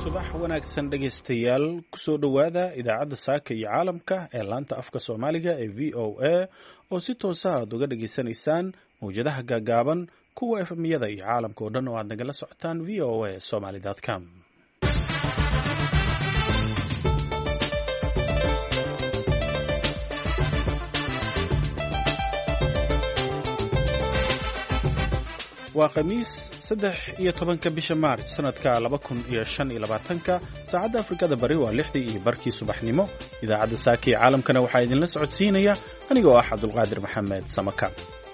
subax wanaagsan dhegaystayaal kusoo dhowaada idaacadda saaka iyo caalamka ee laanta afka soomaaliga ee v o a oo si toosa aad uga dhageysanaysaan mawjadaha gaagaaban kuwa efmiyada iyo caalamka oo dhan oo aad nagala socotaan v o a somaly.com. waa khamiis 13 bisha maarch sanadka 2025 saacadda afrikada bari waa 6:00 subaxnimo. idaacadda saaka ee caalamkana waxaa idinla socodsiinaya anigoo ah Cabdulqaadir Maxamed Samaka.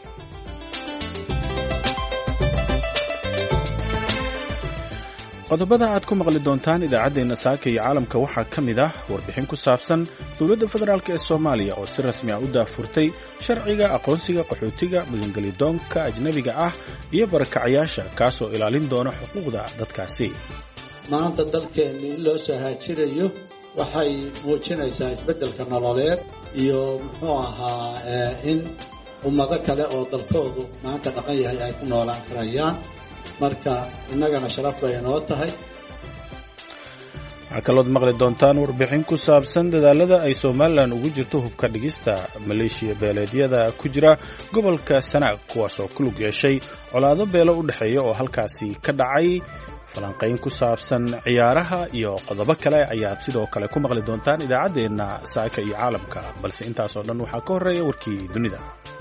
qodobada aad ku maqli doontaan idaacadeena saaka iyo caalamka waxaa ka mid ah warbixin ku saabsan dowladda federaalk ee Soomaaliya oo si rasmi ah u daafurtay sharciga aqoonsiga qaxootiga magangelidoonka ajnabiga ah iyo barakacayaasha kaasoo ilaalin doona xuquuqda dadkaasi. maanta dalkeennii in loo soo haajirayo waxay muujinaysaa isbeddelka nololeed iyo muxuu ahaa in ummado kale oo dalkoodu maanta dhaqan yahay ay ku noolaan karayaan. marka innagana sharaf bay inoo tahay. waxaa kalood maqli doontaan warbixin ku saabsan dadaalada ay Somaliland ugu jirto hubka dhigista maleeshiya beeleedyada ku jira gobolka Sanaag kuwaasoo ku lug yeeshay colaado beelo u dhexeeya oo halkaasi ka dhacay. falanqayn ku saabsan ciyaaraha iyo qodobo kale ayaad sidoo kale ku maqli doontaan idaacadeena saaka iyo caalamka, balse intaasoo dhan waxaa ka horeeya warkii dunida.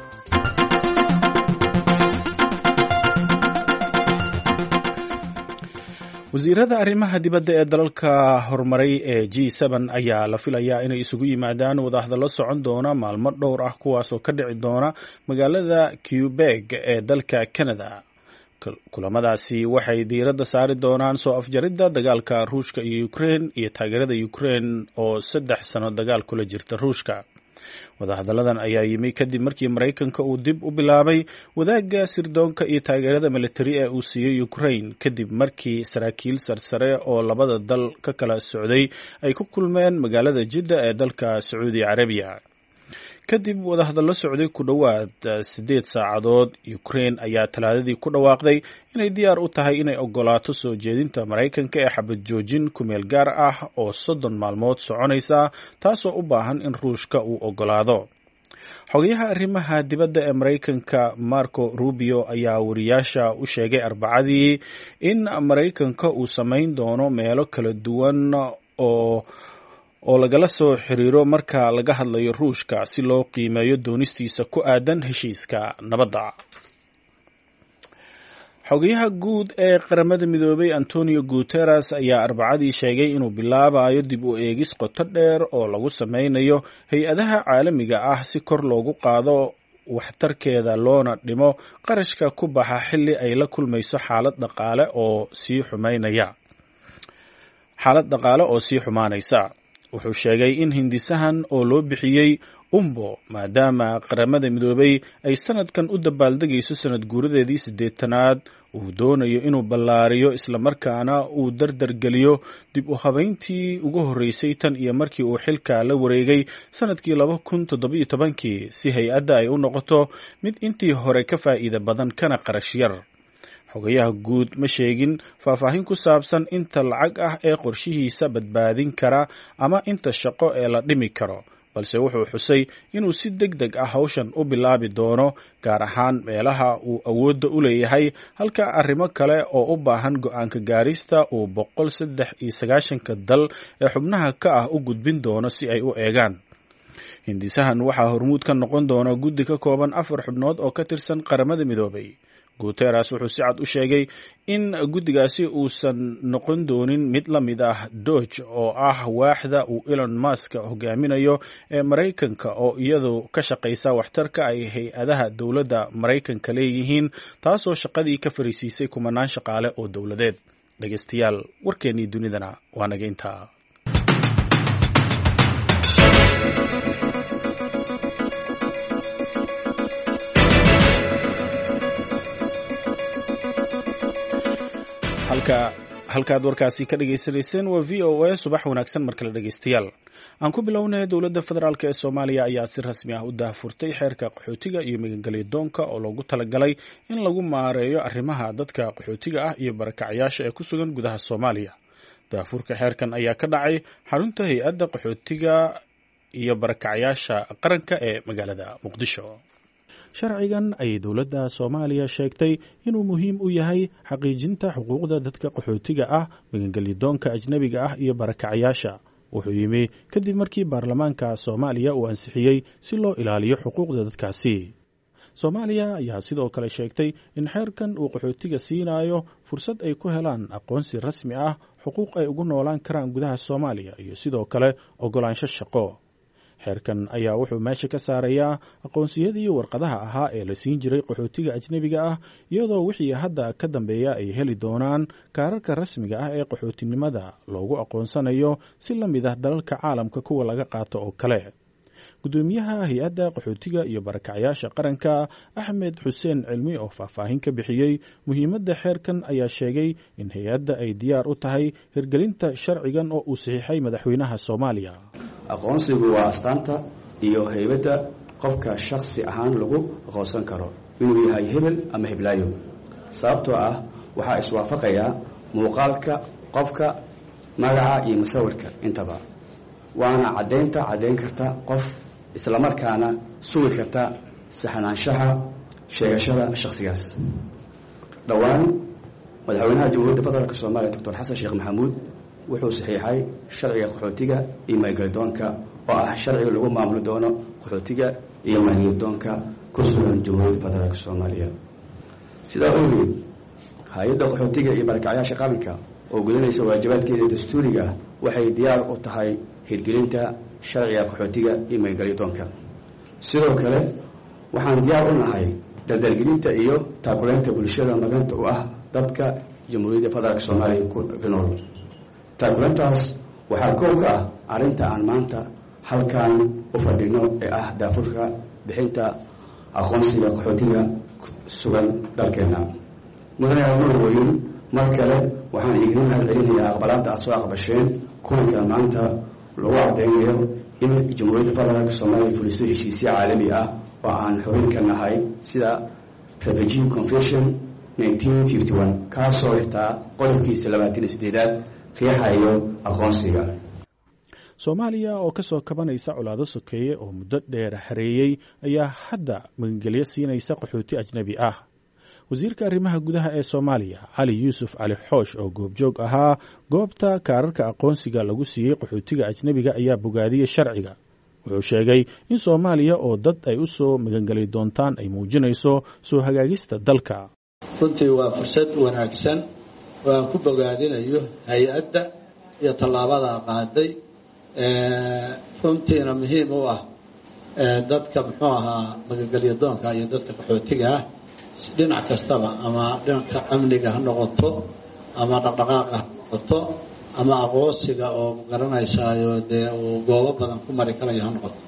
wasiirada arrimaha dibadda ee dalalka horumaray ee G7 ayaa la filayaa inay isugu yimaadaan wadahadallo socon doona maalmo dhowr ah kuwaasoo ka dhici doona magaalada Quebec ee dalka Canada. kulamadaasi waxay diiradda saari doonaan soo afjaridda dagaalka Ruushka iyo Ukraine iyo taageerada Ukraine oo 3 sano dagaal kula jirta Ruushka. wadahadalladan ayaa yimi kadib markii Maraykanka uu dib u bilaabay wadaagga sirdoonka iyo taageerada militari ee uu siiyey Ukraine kadib markii saraakiil sarsare oo labada dal ka kala socday ay ku kulmeen magaalada Jidda ee dalka Sacuudi Carabiya. kadib wadahadallo socday ku dhowaad 8 saacadood, Ukraine ayaa talaadadii ku dhawaaqday inay diyaar u tahay inay ogolaato soo jeedinta Maraykanka ee xabad joojin ku meel gaar ah oo 30 maalmood soconaysa, taasoo u baahan in Ruushka uu ogolaado. xogayaha arrimaha dibadda ee Maraykanka Marco Rubio ayaa wariyaasha u sheegay Arbacadii in Maraykanka uu samayn doono meelo kala duwan oo lagala soo xiriiro marka laga hadlayo Ruushka si loo qiimeeyo doonistiisa ku aadan heshiiska nabadda. xogayaha guud ee qaramada midoobay Antonio Guterres ayaa Arbacadii sheegay inuu bilaabayo dib u eegis qoto dheer oo lagu sameynayo hay-adaha caalamiga ah si kor loogu qaado waxtarkeeda loona dhimo qarashka ku baxa xilli ay la kulmayso xaalad dhaqaale oo sii xumaanaysa. wuxuu sheegay in hindisahan oo loo bixiyey umbo maadaama qaramada midoobay ay sanadkan u dabaaldegayso sanad guuradeedii 8aad uu doonayo inuu ballaariyo islamarkaana uu dardargeliyo dib u habayntii ugu horreysay tan iyo markii uu xilka la wareegay sanadkii 2017 si hay-adda ay u noqoto mid intii hore ka faa'iido badan kana qarash yar. xogayaha guud ma sheegin faahfaahin ku saabsan inta lacag ah ee qorshihiisa badbaadin kara ama inta shaqo ee la dhimi karo, balse wuxuu xusay inuu si degdeg ah hawshan u bilaabi doono, gaar ahaan meelaha uu awoodda u leeyahay, halka arrimo kale oo u baahan go'aanka gaarista uu 193 dal ee xubnaha ka ah u gudbin doono si ay u eegaan. hindisahan waxaa hormuud ka noqon doona guddi ka kooban 4 xubnood oo ka tirsan qaramada midoobay. Guterres wuxuu si cad u sheegay in guddigaasi uusan noqon doonin mid la mid ah DOGE oo ah waaxda uu Elon Musk hogaaminayo ee Maraykanka oo iyadu ka shaqaysa waxtarka ay hay-adaha dowladda Maraykanka leeyihiin, taasoo shaqadii ka fariisiisay kumanaan shaqaale oo dowladeed. dhegaystayaal, warkeennii dunidana waa naga intaa. halkaad warkaasi ka dhageysanayseen waa v o a. subax wanaagsan mar kale dhegaystayaal. aan ku bilownay dowladda federaalk ee Soomaaliya ayaa si rasmi ah u daahfurtay xeerka qaxootiga iyo magangelidoonka oo loogu talagalay in lagu maareeyo arrimaha dadka qaxootiga ah iyo barakacayaasha ee ku sugan gudaha Soomaaliya. daafurka xeerkan ayaa ka dhacay xarunta hay-adda qaxootiga iyo barakacyaasha qaranka ee magaalada muqdisho. sharcigan ayay dowladda Soomaaliya sheegtay inuu muhiim u yahay xaqiijinta xuquuqda dadka qaxootiga ah, magangelyadoonka ajnabiga ah iyo barakacyaasha. wuxuu yimi kadib markii baarlamaanka Soomaaliya uu ansixiyey si loo ilaaliyo xuquuqda dadkaasi. Soomaaliya ayaa sidoo kale sheegtay in xeerkan uu qaxootiga siinayo fursad ay ku helaan aqoonsi rasmi ah, xuquuq ay ugu noolaan karaan gudaha Soomaaliya iyo sidoo kale ogolaansho shaqo. xeerkan ayaa wuxuu meesha ka saarayaa aqoonsiyadii warqadaha ahaa ee la siin jiray qaxootiga ajnabiga ah, iyadoo wixii hadda ka dambeeya ay heli doonaan kaararka rasmiga ah ee qaxootinimada loogu aqoonsanayo si la mid ah dalalka caalamka kuwa laga qaato oo kale. gudoomiyaha hay-adda qaxootiga iyo barakacyaasha qaranka Axmed Xuseen Cilmi oo faahfaahin ka bixiyey muhiimadda xeerkan ayaa sheegay in hay-adda ay diyaar u tahay hirgelinta sharcigan oo uu saxiixay madaxweynaha Soomaaliya. aqoonsigu waa astaanta iyo haybadda qofka shakhsi ahaan lagu aqoonsan karo inuu yahay hebel ama heblaayo, sababtoo ah waxaa iswaafaqaya muuqaalka qofka, magaca iyo musawirka intaba, waana caddayn karta qof islamarkaana sugi karta saxnaanshaha sheegashada shakhsigaas. dhowaan madaxweynaha jamhuuriyadda federaalk Soomaaliya Dr. Xasan Sheekh Maxamuud wuxuu saxiixay sharciga qaxootiga iyo magangelyadoonka oo ah sharciga lagu maamuli doono qaxootiga iyo magangelyadoonka ku sugan jamhuuriyadda federaalk Soomaaliya. sidaa awgeed hay-adda qaxootiga iyo barakacyaasha qaranka oo gudanaysa waajibaadkeeda dastuuriga waxay diyaar u tahay hirgelinta sharciga qaxootiga iyo magangelyadoonka. sidoo kale waxaan diyaar u nahay dardargelinta iyo taakuleynta bulshada maganta u ah dadka jamhuuriyadda federaalk Soomaaliya ku nool. taakuleyntaas waxaa koow ka ah arrinta aan maanta halkan u fadhino ee ah daafurka bixinta aqoonsiga qaxootiga sugan dalkeena. mudanayaal mar kale waxaan idin mahadcelinayaa aqbalaadda aad soo aqbasheen kulanka maanta lagu cadeynayo in jamhuuriyadda federaalk Soomaaliya fuliso heshiisyo caalami ah oo aan xubin ka nahay sida Refugee Convention 1951 kaasoo xitaa qodobkiisa 28aad qiyaxayo aqoonsiga. Soomaaliya oo ka soo kabanaysa colaado sokeeye oo muddo dheer hareeyay ayaa hadda magangelyo siinaysa qaxooti ajnabi ah. wasiirka arrimaha gudaha ee Soomaaliya Cali Yuusuf Cali Xoosh oo goobjoog ahaa goobta kaararka aqoonsiga lagu siiyey qaxootiga ajnabiga ayaa bogaadiyey sharciga. wuxuu sheegay in Soomaaliya oo dad ay u soo magangelay doontaan ay muujinayso soo hagaagista dalka. runtii waa fursad wanaagsan oo aan ku bogaadinayo hay-adda iyo tallaabada qaaday runtiina muhiim u ah dadka muxuu ahaa magangelyadoonka iyo dadka qaxootiga ah dhinac kastaba, ama dhanka amniga ha noqoto, ama dhaqdhaqaaqa ha noqoto, ama aqoonsiga oo garanaysaayo dee uu goobo badan ku mari karayo ha noqoto.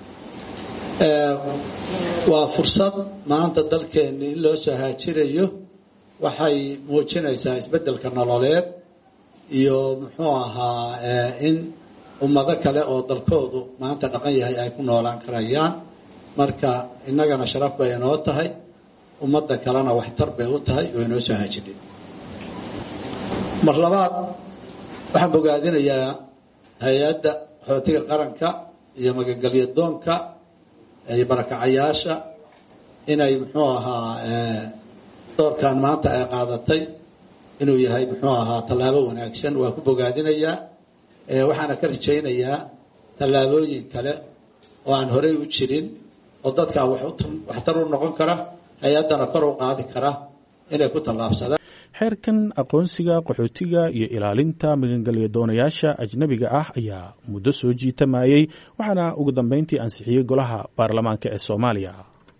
waa fursad maanta dalkeenni in loo soo haajirayo. waxay muujinaysaa isbeddelka nololeed iyo muxuu ahaa in ummado kale oo dalkoodu maanta dhaqan yahay ay ku noolaan karayaan. marka innagana sharaf bay inoo tahay, ummadda kalena waxtar bay u tahay oo inoo soo haajidhay. mar labaad waxaan bogaadinayaa hay-adda qaxootiga qaranka iyo magangelyadoonka iyo barakacayaasha inay muxuu ahaa doorkan maanta ay qaadatay inuu yahay muxuu ahaa tallaabo wanaagsan. waa ku bogaadinayaa, waxaana ka rajaynayaa tallaabooyin kale oo aan horey u jirin oo dadka waxtar u noqon kara, hay-addana kor u qaadi kara inay ku tallaabsadaan. xeerkan aqoonsiga qaxootiga iyo ilaalinta magangelyadoonayasha ajnabiga ah ayaa muddo soo jiitamayay, waxaana ugu dambeyntii ansixiyey golaha baarlamaanka ee Soomaaliya.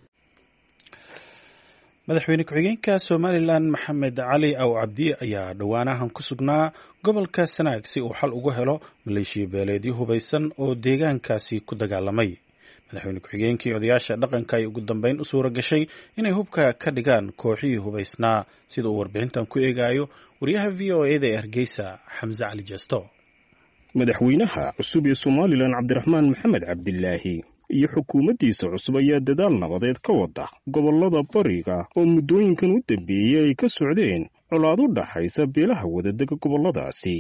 madaxweyne ku-xigeenka Somaliland Maxamed Cali Aw Cabdi ayaa dhowaanahan ku sugnaa gobolka Sanaag si uu xal ugu helo maleeshiya beeleedyo hubaysan oo deegaankaasi ku dagaalamay. madaxweyne ku-xigeenkii odayaasha dhaqanka ay ugu dambeyn u suura gashay inay hubka ka dhigaan kooxihii hubaysnaa, sida uu warbixintan ku eegayo wariyaha VOA-da ee Hargeysa Xamse Cali Jesto. madaxweynaha cusub ee Somaliland Cabdiraxmaan Maxamed Cabdilaahi iyo xukuumaddiisa cusub ayaa dadaal nabadeed ka wada gobollada bariga oo muddooyinkan u dambeeyey ay ka socdeen colaad u dhaxaysa beelaha wadadega gobolladaasi.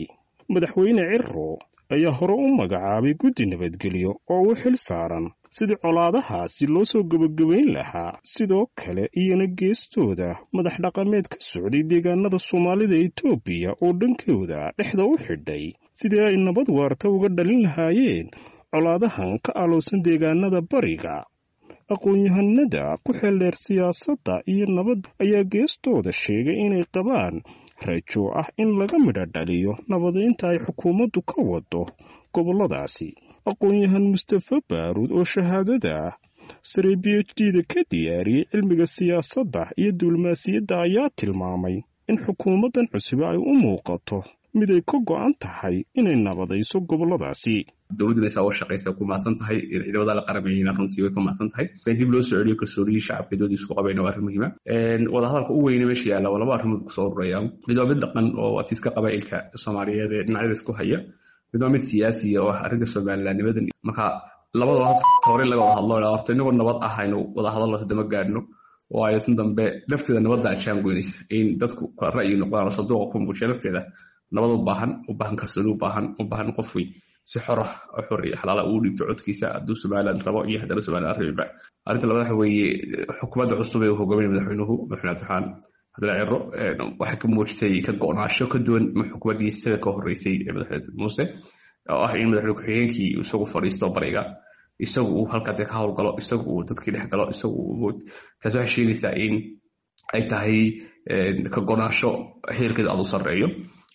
madaxweyne Cirro ayaa hore u magacaabay guddi nabadgelyo oo u xil saaran sidii colaadahaasi loo soo gabagabayn lahaa. sidoo kale iyana geestooda madax dhaqameed ka socday deegaanada Soomaalida Itoobiya oo dhankooda dhexda u xidhay sidii ay nabad waarta uga dhalin lahaayeen colaadahan ka aloosan deegaanada bariga. aqoon-yahanada ku xeeldheer siyaasadda iyo nabad ayaa geestooda sheegay inay qabaan rajo ah in laga midho dhaliyo nabadeynta ay xukuumaddu ka wado gobolladaasi. aqoon-yahan Mustafa Baaruud oo shahaadada sare PhD-da ka diyaariyey cilmiga siyaasadda iyo diblomaasiyadda ayaa tilmaamay in xukuumaddan cusub ay u muuqato mid ay ka go'an tahay inay nabadayso gobolladaasi. dowladda oo shaqeysa ku maasan tahay ciidamada la qarameeyay runtii way ku maasan tahay dib loo soo celiyo kalsoonida shacabka doodiisa ku qabayna waa arrin muhiim ah. wada hadalka ugu weyn ee meesha yaala laba arrimood ku soo ururayaan. mid waa mid dhaqan oo watiiska qabaa'ilka Soomaaliyeed ee dhinacyada isku haya, mid waa mid siyaasi oo ah arrinta Soomaalilandnimada. marka labada hore laga wada hadlo horta inagoo nabad ah aynu wada hadalno dama gaadhno oo ay san dambe lafteeda nabadda ajaan goynaysa in dadku ra'yi noqdaan saduuqa ku muujiyo lafteeda nabad u baahan kalsooni u baahan qof weyn si xor ah oo xorriye xalaal uu dhigto codkiisa hadduu Soomaaliland rabo iyo haddana Soomaaliland rabba. arrinta labaad waxa weeye xukuumadda cusub ee hogaaminaya madaxweynuhu Abdiraxmaan Cirro waxay ka muujisay ka go'naansho ka duwan xukuumaddiisa ka horeysay ee madaxweyne Muuse oo ah in madaxweyne ku-xigeenkii isagu fadhiisto bariga, isagu uu halka ka howlgalo, isagu uu dadkii dhex galo, isagu taas waxay sheegaysaa in ay tahay ka go'naansho heerkeeda aad u sarreeyo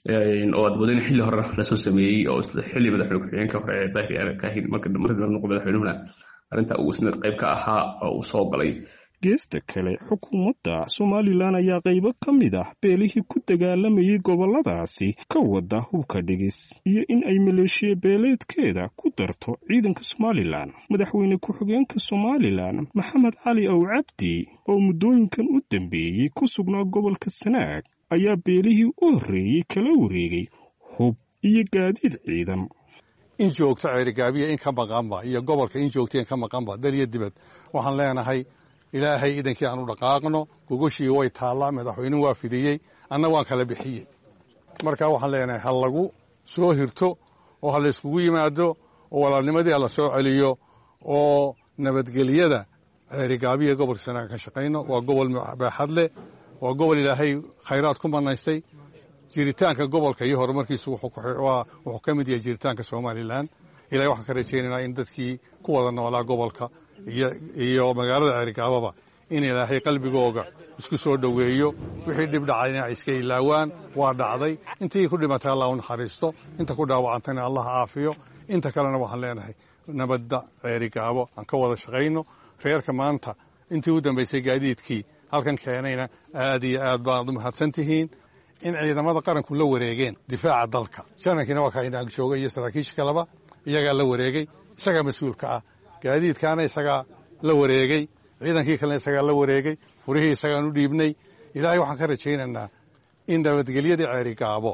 oo dadweyne xilli hore la soo sameeyay oo xilli madaxweyne ku-xigeenka hore ee Daahir Kaahin marka noqday madaxweynuhuna arrinta uu isna qayb ka ahaa oo uu soo galay. geesta kale xukuumadda Somaliland ayaa qaybo ka mid ah beelihii ku dagaalamayay gobolladaasi ka wada hubka dhigis iyo in ay maleeshiya beeleedkeeda ku darto ciidanka Somaliland. madaxweyne ku-xigeenka Somaliland Maxamed Cali Ow Cabdi oo muddooyinkan u dambeeyey ku sugnaa gobolka Sanaag ayaa beelihii u horreeyey kala wareegay hub iyo gaadiid ciidan. in joogto ceerigaabiya in ka maqanba iyo gobolka in joogto in ka maqanba daliya dibad waxaan leenahay ilaahay idankii aan u dhaqaaqno. gogoshii way taallaa, madaxweynuhu waa fidiyey, anna waan kala bixiyey. marka waxaan leenahay ha lagu soo hirto oo ha la iskugu yimaado oo walaalnimadii ha la soo celiyo oo nabadgelyada ceerigaabiya gobolka Sanaag ka shaqayno. waa gobol baaxad leh, waa gobol ilaahay khayraad ku manaystay. jiritaanka gobolka iyo horumarkiisu wuxuu ka mid yahay jiritaanka Somaliland. ilaahay waxaan ka rajaynaynaa in dadkii ku wada noolaa gobolka iyo magaalada ceerigaababa in ilaahay qalbigooga isku soo dhoweeyo. wixii dhib dhacayna ay iska ilaawaan. waa dhacday. intii ku dhimatay Allah u naxariisto, inta ku dhaawacantayna Allah caafiyo. inta kalena waxaan leenahay nabadda ceerigaabo aan ka wada shaqayno. reerka maanta intii u dambaysay gaadiidkii halkan keenayna aad iyo aad baad u mahadsantihiin. in ciidamada qaranku la wareegeen difaaca dalka. shanankina waa ka inaag joogay iyo saraakiisha kaleba iyagaa la wareegay, isagaa mas-uulka ah. gaadiidkaana isagaa la wareegay, ciidankii kalena isagaa la wareegay, furihii isagaan u dhiibnay. ilaahay waxaan ka rajaynaynaa in nabadgelyadii ceerigaabo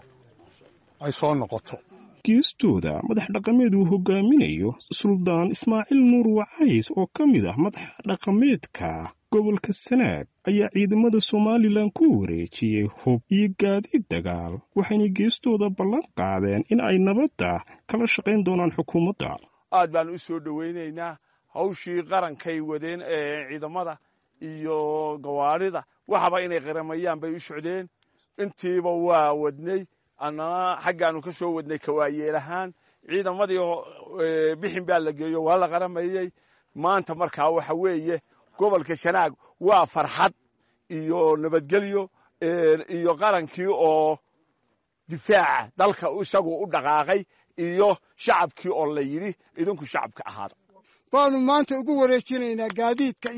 ay soo noqoto. geestooda madax dhaqameed uu hogaaminayo Suldaan Ismaaciil Nuur Wacays oo ka mid ah madax dhaqameedka gobolka Sanaag ayaa ciidamada Somaliland ku wareejiyey hub iyo gaadiid dagaal, waxayna geestooda ballan qaadeen in ay nabadda kala shaqayn doonaan xukuumadda. aad baan u soo dhawaynaynaa hawshii qarankay wadeen ee ciidamada iyo gawaarida waxaba inay qaramayaan bay u socdeen. intiiba waa wadnay, annana xaggaanu ka soo wadnay kawaayeelahaan. ciidamadii bixin baa la geeyo waa la qaramayey. maanta markaa waxa weeye gobolka Sanaag waa farxad iyo nabadgelyo iyo qarankii oo difaaca dalka isagu u dhaqaaqay iyo shacabkii oo la yidhi idinku shacabka ahaada. baanu maanta ugu wareejinaynaa gaadiidka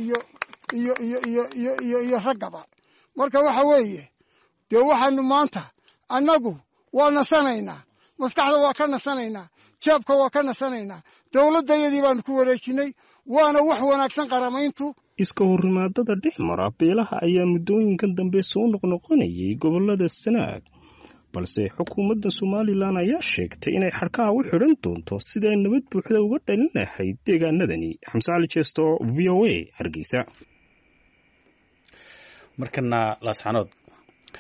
iyo raggaba. marka waxa weeye dee waxaanu maanta annagu waa nasanaynaa, maskaxda waa ka nasanaynaa, jeebka waa ka nasanaynaa. dowladdayadii baanu ku wareejinay, waana wax wanaagsan qaramayntu. iska horimaadada dhex mara beelaha ayaa muddooyinkan dambe soo noqnoqonayay gobollada Sanaag, balse xukuumadda Somaliland ayaa sheegtay inay xarkaha u xidhan doonto sida ay nabad buuxda uga dhalin lahayd deegaanadani. Xamse Cali Jeesto, VOA, Hargeysa. markana laascanood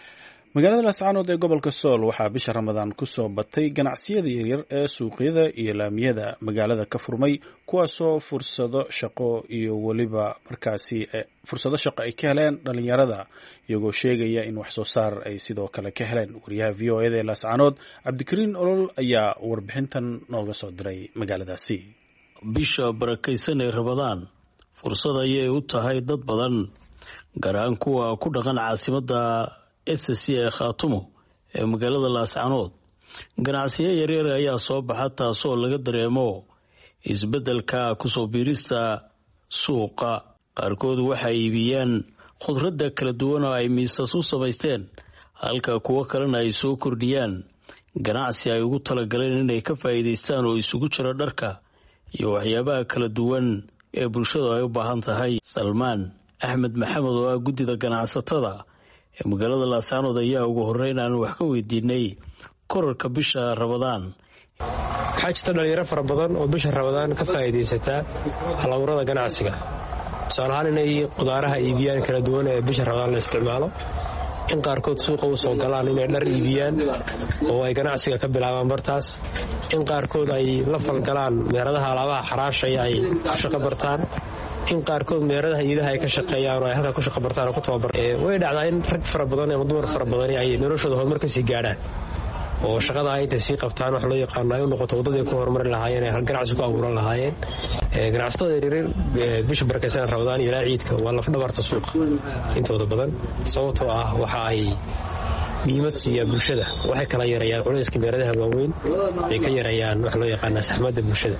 magaalada laascaanood ee gobolka sool waxaa bisha ramadaan ku soo batay ganacsiyada yaryar ee suuqyada iyo laamiyada magaalada ka furmay kuwaasoo fursado shaqo iyo weliba markaasi fursado shaqo ay ka heleen dhalinyarada iyagoo sheegaya in wax soo saar ay sidoo kale ka heleen wariyaha v o eda ee laascaanood cabdikariin olol ayaa warbixintan nooga soo diray magaaladaasi. bisha barakaysan ee ramadaan fursad ayay u tahay dad badan gaar ahaan kuwa ku dhaqan caasimada SSC ee Khaatumo ee magaalada Laascaanood. ganacsiyo yaryar ayaa soo baxa taasoo laga dareemo isbedelka ku soo biirista suuqa. qaarkood waxay iibiyaan khudradda kala duwan oo ay miisas u samaysteen halka kuwa kalena ay soo kordhiyaan ganacsi ay ugu talagaleen inay ka faa'iidaystaan oo isugu jira dharka iyo waxyaabaha kala duwan ee bulshadu ay u baahan tahay. Salmaan Axmed Maxamed oo ah guddida ganacsatada ee magaalada Laascaanood ayaa ugu horeyn aan wax ka weydiinay kororka bisha Ramadaan. waxaa jirta dhalinyaro fara badan oo bisha Ramadaan ka faa'iidaysata hal-abuurada ganacsiga. tusaale ahaan inay qudaaraha iibiyaan kala duwan ee bisha Ramadaan la isticmaalo, in qaarkood suuqa u soo galaan inay dhar iibiyaan oo ay ganacsiga ka bilaabaan bartaas, in qaarkood ay la falgalaan meheradaha alaabaha xaraashaya ay ku shaqo bartaan, in qaarkood meheradaha iidaha ay ka shaqeeyaan oo ay halkaa ku shaqo bartaan oo ku tababar. way dhacdaa in rag fara badan ama dumar fara badani ay noloshooda horumar ka sii gaadhaan oo shaqada ay intay sii qabtaan wax loo yaqaano ay u noqoto waddadii ku horumari lahaayeen ay ganacsi ku abuuran lahaayeen. ganacsatada yaryar bisha barakaysan Ramadaan iyo ilaa ciidka waa lafdhabarta suuqa intooda badan, sababtoo ah waxa ay muhiimad siiya bulshada. waxay kala yareeyaan culayska meheradaha waaweyn, ay ka yareeyaan wax loo yaqaano saxmadda bulshada.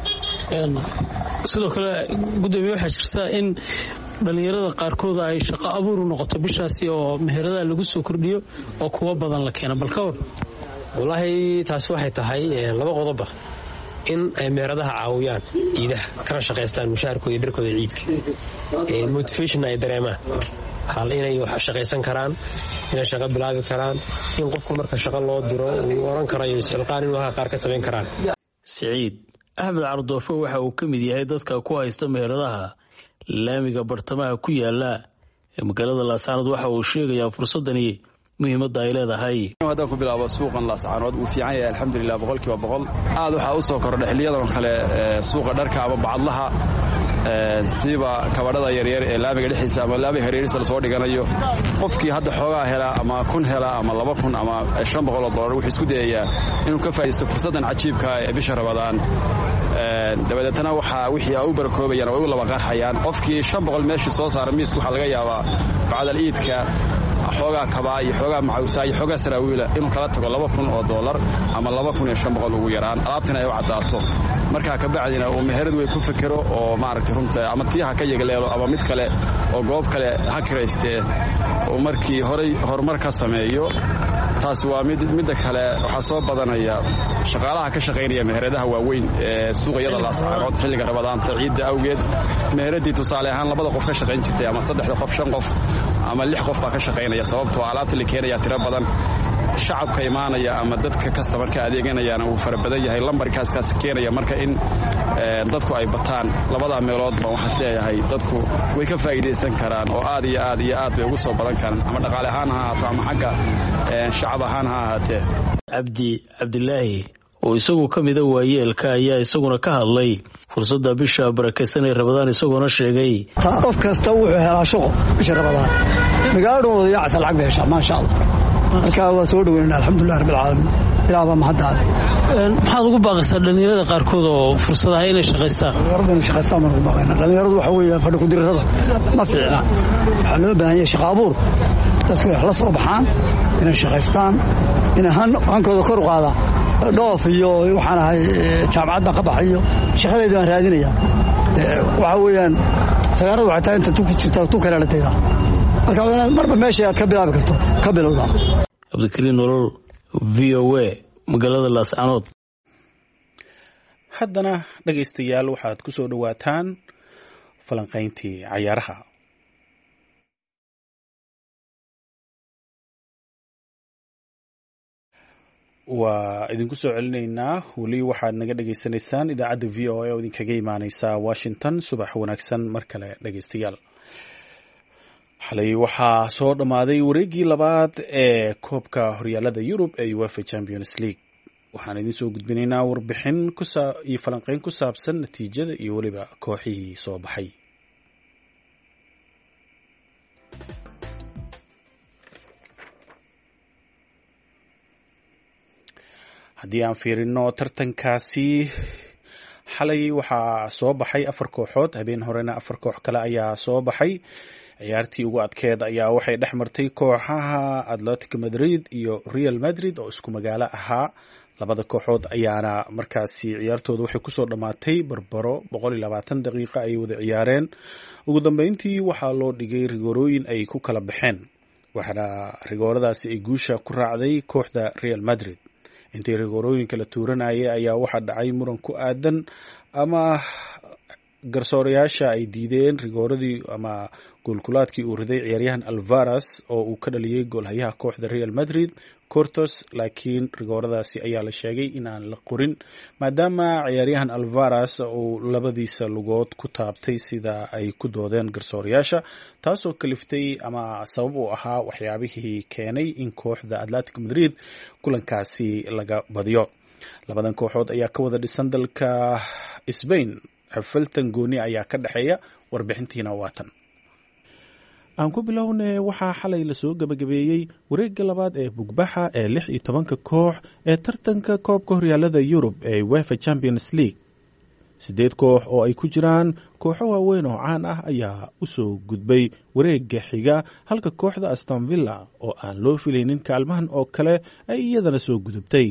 sidoo kale gudoomiye waxaa jirta in dhalinyarada qaarkood ay shaqo abuur u noqoto bishaasi oo meheradaha lagu soo kordhiyo oo kuwa badan la keeno. balka war wallaahi taasi waxay tahay laba qodoba: in ay meheradaha caawiyaan ciidaha kana shaqaystaan mushaharkooda iyo dharkooda ciidka, motivation ay dareemaan hal inay wax shaqaysan karaan, inay shaqo bilaabi karaan, in qofku marka shaqo loo diro uu oran karayo isxilqaan inuu qaar ka samayn karaan. Siciid Axmed Cardoofo waxa uu ka mid yahay dadka ku haysta meheradaha laamiga bartamaha ku yaala ee magaalada Laascaanood. waxa uu sheegayaa fursadani muhiimadda ay leedahay. haddaan ku bilaabo suuqan Laascaanood uu fiican yahay alxamdulilah 100%. aad waxaa u soo kordhay xilliyadan kale suuqa dharka ama bacadlaha, siiba kabadhada yaryar ee laamiga dhexdiisa ama laamiga hareerihiisa la soo dhiganayo. qofkii hadda xoogaa helaa ama 1,000 helaa ama 2,000 ama $500 wuxuu isku dayayaa inuu ka faa'iidaysto fursaddan cajiibka ee bisha Ramadaan. dabadeetana wixii ay u barakoobayaan oo ay u laba qarxayaan. qofkii 500 meeshii soo saara miiska waxaa laga yaabaa bacdal iidka xoogaa kabaa iyo xoogaa macawsaa iyo xoogaa saraawiila inuu kala tago $2,000 ama 2,500 ugu yaraan, alaabtina ay u caddaato. markaa ka bacdina uu meherad weyn ku fekero oo maaragtay runta ama tiiha ka yagleelo ama mid kale oo goob kale ha kiraystee oo markii horumar ka sameeyo. taasi waa midda kale. waxaa soo badanaya shaqaalaha ka shaqaynaya meheradaha waaweyn ee suuqyada Laascaanood xilliga Ramadaanta ciidda awgeed. meheradii tusaale ahaan 2 qof ka shaqayn jirtay ama 3 qof 5 qof ama 6 qof baa ka shaqaynaya, sababtoo alaabta la keenaya tiro badan. shacabka imaanaya ama dadka customerka adeeganayana uu fara badan yahay. lambarkaas keenaya marka in dadku ay bataan labada meelood baa waxaan leeyahay dadku way ka faa'iideysan karaan oo aad iyo aad iyo aad bay ugu soo badan karaan, ama dhaqaale ahaan ha ahaato ama xagga shacab ahaan ha ahaatee. Cabdilaahi oo isagu ka mid ah waayeelka ayaa isaguna ka hadlay fursadda bisha barakaysan ee Ramadaan, isaguna sheegay qof kasta wuxuu helaa shaqo bisha Ramadaan. magaaladooda yaa asal lacag beesha ma sha Allah. marka waa soo dhaweynaa alxamdulillaah rabbil caalamiin. ilaaba ma hadda maxaad ugu baaqaysaa dhalinyarada qaarkood oo fursadaha inay shaqaystaan? ma ugu baaqayna. dhalinyaradu waxa weeye fadhi ku dirirada ma fiicna. waxaa loo baahan yahay shaqo abuur. dadku wax la soo baxaan inay shaqaystaan, inay hankooda kor u qaadaan. dhoof iyo waxaan ahay jaamacadda ka baxayo shaqadeeda aan raadinaya. waxa weeyaan sagaaradu waxay tahay inta ku jirta tu kale la teedaa. marka marba meesha aad ka bilaabi karto ka bilowda. Cabdikariin Olol, VOA, magaalada Laascaanood. haddana dhegaystayaal waxaad ku soo dhawaataan falanqayntii cayaaraha. waa idinku soo celinaynaa. weli waxaad naga dhegaysanaysaan idaacadda v o a oo idinkaga imaaneysa Washington. subax wanaagsan mar kale dhegaystayaal. xalay waxaa soo dhammaaday wareeggii labaad ee koobka horyaalada Yurub ee UEFA Champions League. waxaan idin soo gudbinaynaa warbixin iyo falanqeyn ku saabsan natiijada iyo waliba kooxihii soo baxay. haddii aan fiirino tartankaasi xalay waxaa soo baxay 4 kooxood, habeen horena 4 koox kale ayaa soo baxay. ciyaartii ugu adkeed ayaa waxay dhex martay kooxaha Atletico Madrid iyo Real Madrid oo isku magaalo ahaa. labada kooxood ayaana markaasi ciyaartooda waxay kusoo dhamaatay barbaro 120 daqiiqo ay wada ciyaareen. ugu dambeyntii waxaa loo dhigay rigoorooyin ay ku kala baxeen, waxaana rigooradaasi ay guusha ku raacday kooxda Real Madrid. intii rigoorooyinka la tuuranayay ayaa waxaa dhacay muran ku aadan ama garsoorayaasha ay diideen rigooradii ama goolkulaadkii uu riday ciyaaryahan Alvarez oo uu ka dhaliyay goolhayaha kooxda Real Madrid Cortos, laakiin rigooradaasi ayaa la sheegay in aan la qorin maadaama ciyaaryahan Alvarez uu labadiisa lugood ku taabtay sida ay ku doodeen garsoorayaasha, taasoo kaliftay ama sabab u ahaa waxyaabihii keenay in kooxda Atletico Madrid kulankaasi laga badiyo. labadan kooxood ayaa ka wada dhisan dalka Spain. xafaltan gooni ayaa ka dhaxeeya. warbixintiina waatan. aan ku bilownay waxaa xalay la soo gabagabeeyey wareegga labaad ee bugbaxa ee 16 koox ee tartanka koobka horyaalada Yurub ee UEFA Champions League. 8 koox oo ay ku jiraan kooxo waaweyn oo caan ah ayaa u soo gudbay wareegga xiga, halka kooxda Aston Villa oo aan loo filaynin kaalmahan oo kale ay iyadana soo gudubtay.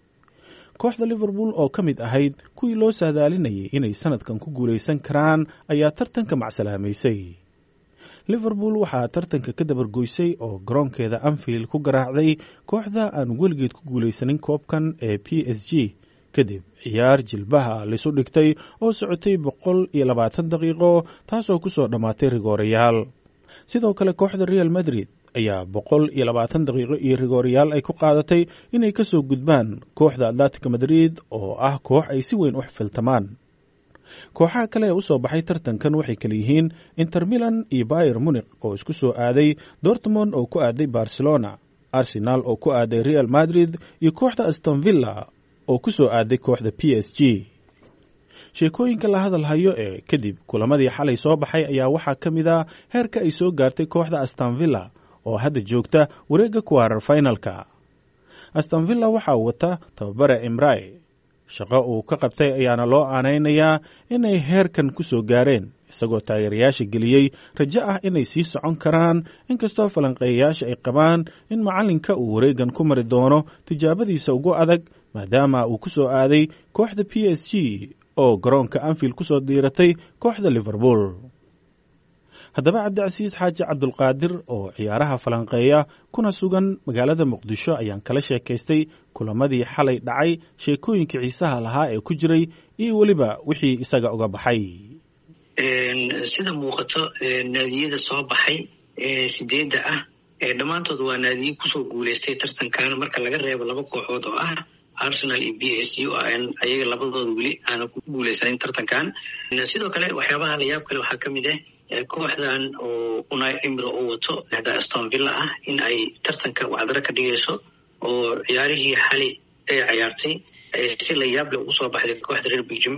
kooxda Liverpool oo ka mid ahayd kuwii loo saadaalinayay inay sanadkan ku guuleysan karaan ayaa tartanka macsalaamaysay. Liverpool waxaa tartanka ka dabargoysay oo garoonkeeda Anfield ku garaacday kooxda aan weligeed ku guuleysanin koobkan ee PSG kadib ciyaar jilbaha lisu dhigtay oo socotay 120 daqiiqo, taasoo ku soo dhamaatay rigoorayaal. sidoo kale kooxda Real Madrid ayaa 120 daqiiqo iyo rigoorayaal ay ku qaadatay inay ka soo gudbaan kooxda Atletico Madrid oo ah koox ay si weyn u xifiltamaan. kooxaha kale ee u soo baxay tartankan waxay kala yihiin Inter Milan iyo Bayern Munich oo isku soo aaday, Dortmund oo ku aaday Barcelona, Arsenal oo ku aaday Real Madrid iyo kooxda Aston Villa oo ku soo aaday kooxda PSG. sheekooyinka la hadal hayo ee kadib kulamadii xalay soo baxay ayaa waxaa ka mid ah heerka ay soo gaartay kooxda Aston Villa oo hadda joogta wareegga quarter finalka. Aston Villa waxaa wata tababare Emre. shaqo uu ka qabtay ayaana loo aanaynayaa inay heerkan ku soo gaareen, isagoo taageerayaasha geliyey rajo ah inay sii socon karaan, inkastoo falanqeeyayaasha ay qabaan in macalinka uu wareegan ku mari doono tijaabadiisa ugu adag maadaama uu ku soo aaday kooxda PSG oo garoonka Anfield ku soo diiratay kooxda Liverpool. haddaba Cabdicasiis Xaaji Cabdulqaadir oo ciyaaraha falanqeeya kuna sugan magaalada Muqdisho ayaan kala sheekaystay kulamadii xalay dhacay, sheekooyinka xiisaha lahaa ee ku jiray iyo weliba wixii isaga uga baxay. sida muuqato naadiyada soo baxay 8 ah dhammaantood waa naadiyo kusoo guuleystay tartankan marka laga reebo 2 kooxood oo ah Arsenal iyo PSG oo ayaga labadooda weli aan ku guuleysanin tartankan. sidoo kale waxyaabaha la yaab kale waxaa ka mid ah kooxdan oo Unai Emery oo wato Aston Villa ah in ay tartanka wacdara ka dhigayso oo ciyaarihii xalay ay ciyaartay si la yaab leh ugu soo baxday kooxda reer Belgium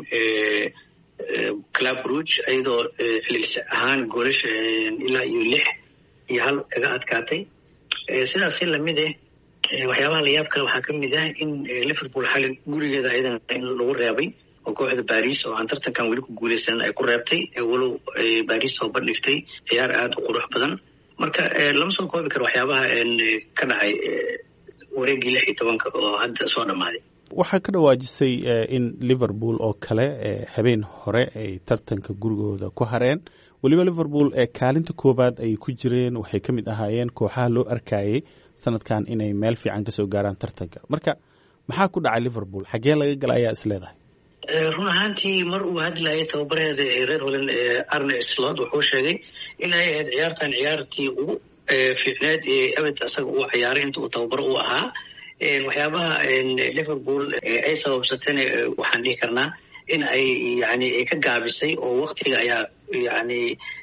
Club Brugge ayadoo celcelis ahaan goolash ilaa iyo 6-1 kaga adkaatay. sidaas la mid ah waxyaabaha la yaab kale waxaa ka mid ah in Liverpool xalay gurigeeda ayadana in lagu reebay oo kooxda Paris oo aan tartankan weli ku guuleysan ay ku reebtay walow Paris oo bandhigtay ciyaar aad u qurux badan. marka lama soo koobi karo waxyaabaha ka dhacay wareeggii 16 oo hadda soo dhamaaday. waxaa ka dhawaajisay in Liverpool oo kale habeen hore ay tartanka gurigooda ku hareen, weliba Liverpool kaalinta koobaad ay ku jireen, waxay ka mid ahaayeen kooxaha loo arkayay sanadkan inay meel fiican ka soo gaaraan tartanka. marka maxaa ku dhacay Liverpool, xagee laga galayaa isleedahay? run ahaantii mar uu hadlayay tababareeda reer Holland Arne Slot wuxuu sheegay in ay ahayd ciyaartan ciyaartii ugu fiicneed ee abad asaga uu ciyaaray inta uu tababaro u ahaa. waxyaabaha Liverpool ay sababsateen waxaan dhihi karnaa in ay yani ka gaabisay oo waqtiga ayaa yani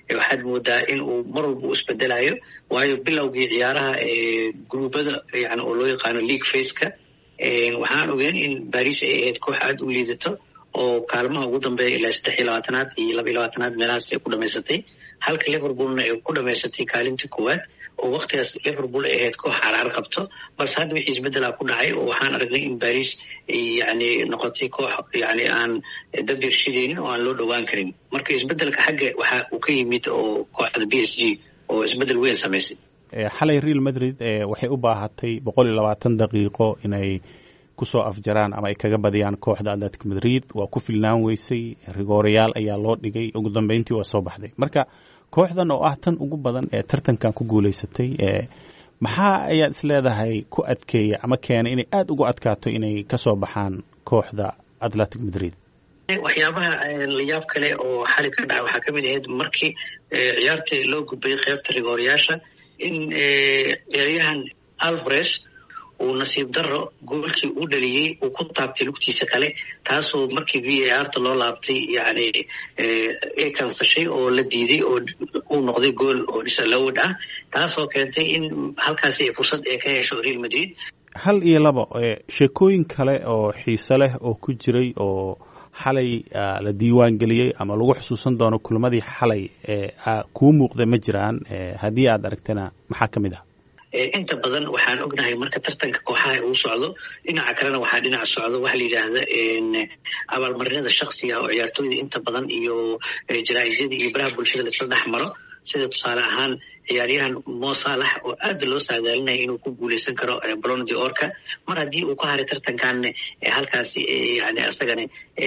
waxaad moodaa in uu mar walba u isbedelayo waayo bilowgii ciyaaraha gruubada yani oo loo yaqaano league faceka waxaan ogeyn in Paris ay ahayd koox aad u liidato oo kaalmaha ugu dambeeya ilaa 23aad iyo 22aad meelahaas ay ku dhamaysatay halka Liverpoolna ay ku dhamaysatay kaalinta koowaad oo waqtigaas Liverpool ay ahayd koox caraar qabto balse hadda wixii isbedela ku dhacay oo waxaan aragnay in Paris yani noqotay koox yani aan dabir shideenin oo aan loo dhawaan karin marka isbedelka xagga waxa uu ka yimid oo kooxda PSG oo isbedel weyn sameysay xalay Real Madrid waxay u baahatay 120 daqiiqo inay kusoo afjaraan ama ay kaga badiyaan kooxda Atletico Madrid waa ku filnaan weysay rigoorayaal ayaa loo dhigay ugu dambeyntii waa soo baxday marka kooxdan oo ah tan ugu badan ee tartankan ku guuleysatay maxaa ayaad isleedahay ku adkeeya ama keenay inay aad ugu adkaato inay ka soo baxaan kooxda Atletico Madrid waxyaabaha la yaab kale oo xali ka dhacay waxaa ka mid ahayd markii ciyaartii loo gudbay qaybta rigoorayaasha in ciyaaryahan Alvarez uu nasiib daro goolkii uu dhaliyay uu ku taabtay lugtiisa kale taasoo markii VAR-ta loo laabtay yani ay kansashay oo la diiday oo uu noqday gool oo disallowed ah taasoo keentay in halkaasi ay fursad ay ka hesho Real Madrid 1 iyo 2 sheekooyin kale oo xiiso leh oo ku jiray oo xalay la diiwaan geliyay ama lagu xusuusan doono kulmadii xalay ku muuqday ma jiraan haddii aad aragtana maxaa ka mid ah inta badan waxaan ognahay marka tartanka kooxaha uu socdo dhinaca kalena waxaa dhinac socdo waxa la yiraahdo abaalmarinada shakhsiga oo ciyaartooyda inta badan iyo jaraa'idada iyo baraha bulshada la isla dhexmaro sida tusaale ahaan ciyaaryahan Mo Salah oo aad loo saadaalinayo inuu ku guuleysan karo Ballon d'Or-ka mar haddii uu ka haray tartankan halkaasi yani asagana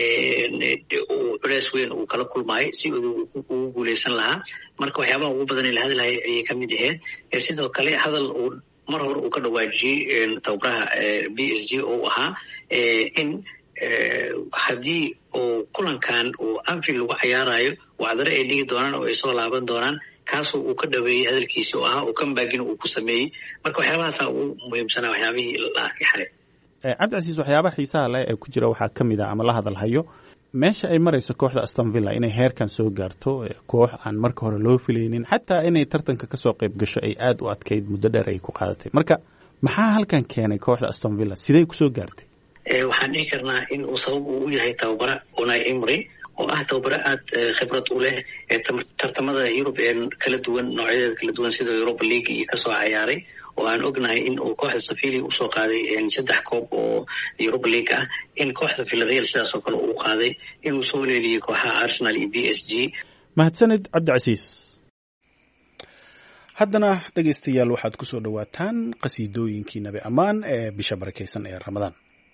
culays weyn uu kala kulmaayo si uu guuleysan lahaa marka waxyaabaha ugu badan ee la hadlahay ayay ka mid ahayd sidoo kale hadal uu mar hore uu ka dhawaajiyey tababaraha PSG oo ahaa in haddii uu kulankan uu Anfield lagu ciyaarayo wacdare ay dhigi doonaan oo ay soo laaban doonaan kaasoo uu ka dhaweeyey hadalkiisa oo ahaa oo comeback-in uu ku sameeyey marka waxyaabahaasa uu muhiimsanaa waxyaabihii la arkay xalay cabdicasiis waxyaabaha xiisaha leh ee ku jira waxaa ka mid ah ama la hadalhayo meesha ay marayso kooxda Aston Villa inay heerkan soo gaarto koox aan marka hore loo filaynin xataa inay tartanka ka soo qayb gasho ay aad u adkayd muddo dheer ay ku qaadatay marka maxaa halkan keenay kooxda Aston Villa sidee ku soo gaartay waxaan dhihi karnaa in uu sabab u yahay tababara Unai Emery oo ah tababara aad khibrad u leh tartamada Europe ee kala duwan noocyadeeda kala duwan sida Europa League iyo kasoo ciyaaray oo aan ognahay in uu kooxda Sevilla u soo qaaday 3 koob oo Europa League ah in kooxda Villarreal sidaas oo kale uu qaaday inuu soo leeliyay kooxaha Arsenal iyo PSG mahadsanid cabdicasiis haddana dhegeystayaal waxaad ku soo dhawaataan qasiidooyinkii nabi amaan ee bisha barakeysan ee Ramadaan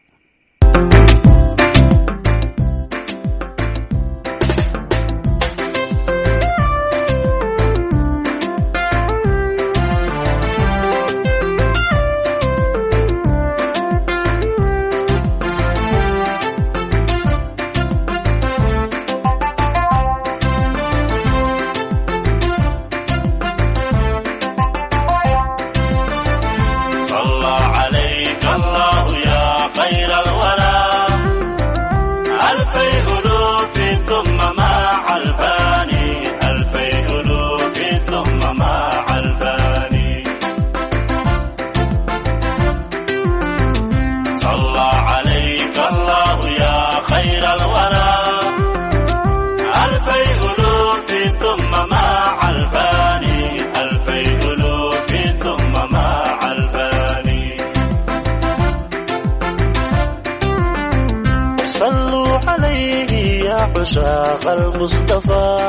عشاق المصطفى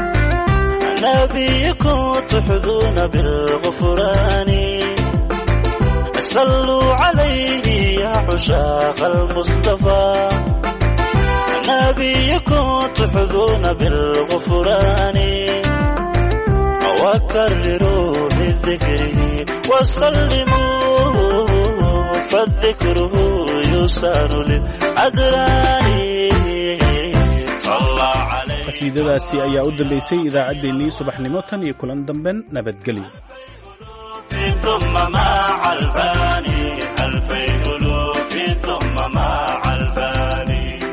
نبيكم تحظون بالغفران صلوا عليه يا عشاق المصطفى نبيكم تحظون بالغفران وكرروا بذكره وسلموا فالذكره يسان للأدران qasiidadaasi ayaa u dambeysay idaacaddeenii subaxnimo tan iyo kulan damben nabadgelyo